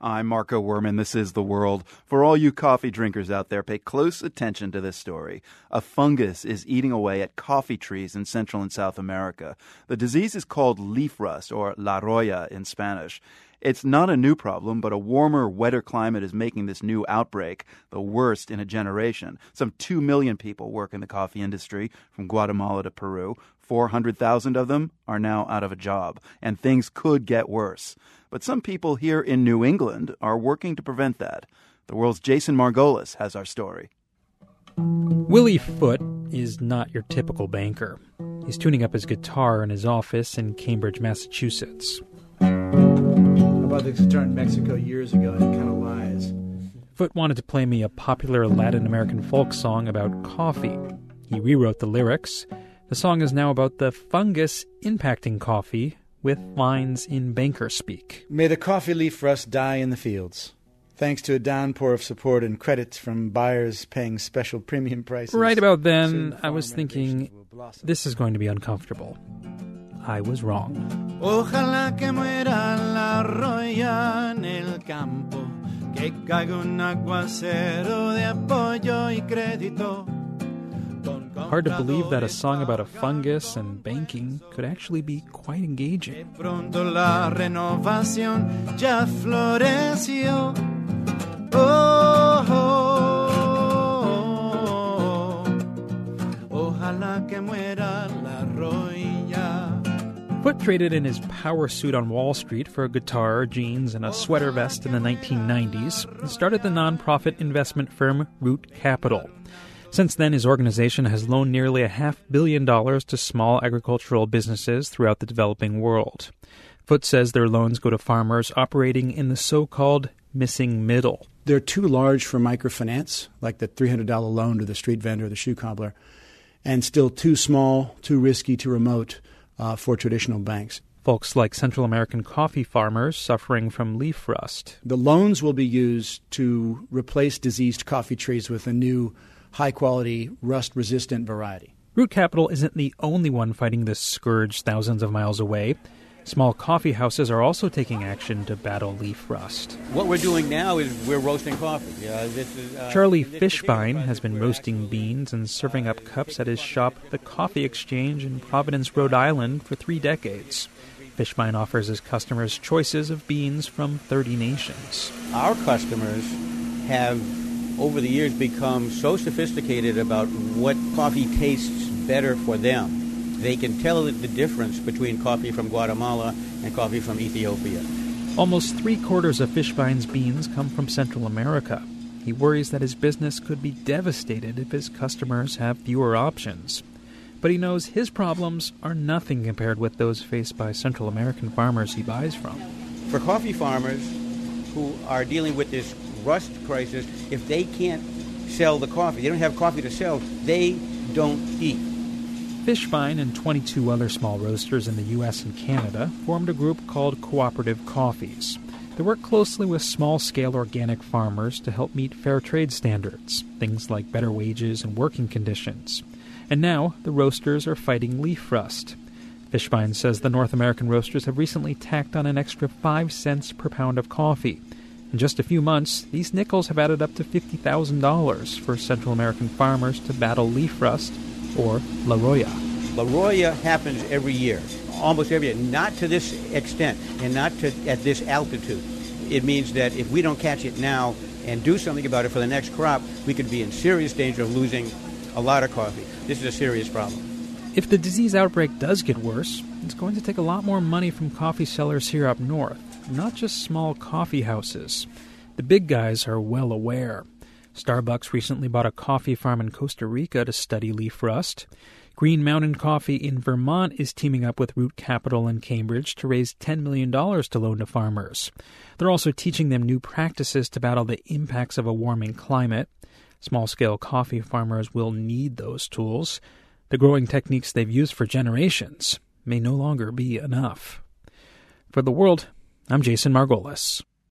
I'm Marco Werman. This is The World. For all you coffee drinkers out there, pay close attention to this story. A fungus is eating away at coffee trees in Central and South America. The disease is called leaf rust, or la roya in Spanish. It's not a new problem, but a warmer, wetter climate is making this new outbreak the worst in a generation. Some 2 million people work in the coffee industry from Guatemala to Peru. 400,000 of them are now out of a job, and things could get worse. But some people here in New England are working to prevent that. The World's Jason Margolis has our story. Willie Foote is not your typical banker. He's tuning up his guitar in his office in Cambridge, Massachusetts. I bought this guitar in Mexico years ago, and it kind of lies. Foote wanted to play me a popular Latin American folk song about coffee. He rewrote the lyrics. The song is now about the fungus impacting coffee, with lines in banker speak. May the coffee leaf rust die in the fields. Thanks to a downpour of support and credits from buyers paying special premium prices. Right about then, I was thinking, this is going to be uncomfortable. I was wrong. Ojalá que muera la roya en el campo, que caiga un aguacero de apoyo y crédito. Hard to believe that a song about a fungus and banking could actually be quite engaging. Pronto la renovación ya floreció. Oh, oh, oh, ojalá que muera la roya. Foote traded in his power suit on Wall Street for a guitar, jeans, and a sweater vest in the 1990s and started the nonprofit investment firm Root Capital. Since then, his organization has loaned nearly $500 million to small agricultural businesses throughout the developing world. Foote says their loans go to farmers operating in the so-called missing middle. They're too large for microfinance, like the $300 loan to the street vendor or the shoe cobbler, and still too small, too risky, too remote for traditional banks. Folks like Central American coffee farmers suffering from leaf rust. The loans will be used to replace diseased coffee trees with a new high-quality, rust-resistant variety. Root Capital isn't the only one fighting this scourge thousands of miles away. Small coffee houses are also taking action to battle leaf rust. What we're doing now is we're roasting coffee. Charlie Fishbein has been roasting beans and serving up cups at his shop, The Coffee Exchange in Providence, Rhode Island, for 3 decades. Fishbein offers his customers choices of beans from 30 nations. Our customers have, over the years, become so sophisticated about what coffee tastes better for them. They can tell the difference between coffee from Guatemala and coffee from Ethiopia. Almost 3/4 of Fishbein's beans come from Central America. He worries that his business could be devastated if his customers have fewer options. But he knows his problems are nothing compared with those faced by Central American farmers he buys from. For coffee farmers who are dealing with this rust crisis, if they can't sell the coffee, they don't have coffee to sell, they don't eat. Fishbein and 22 other small roasters in the U.S. and Canada formed a group called Cooperative Coffees. They work closely with small-scale organic farmers to help meet fair trade standards, things like better wages and working conditions. And now the roasters are fighting leaf rust. Fishbein says the North American roasters have recently tacked on an extra 5 cents per pound of coffee. In just a few months, these nickels have added up to $50,000 for Central American farmers to battle leaf rust, or La Roya. La Roya happens every year, almost every year, not to this extent and not at this altitude. It means that if we don't catch it now and do something about it for the next crop, we could be in serious danger of losing a lot of coffee. This is a serious problem. If the disease outbreak does get worse, it's going to take a lot more money from coffee sellers here up north, not just small coffee houses. The big guys are well aware. Starbucks recently bought a coffee farm in Costa Rica to study leaf rust. Green Mountain Coffee in Vermont is teaming up with Root Capital in Cambridge to raise $10 million to loan to farmers. They're also teaching them new practices to battle the impacts of a warming climate. Small-scale coffee farmers will need those tools. The growing techniques they've used for generations may no longer be enough. For The World, I'm Jason Margolis.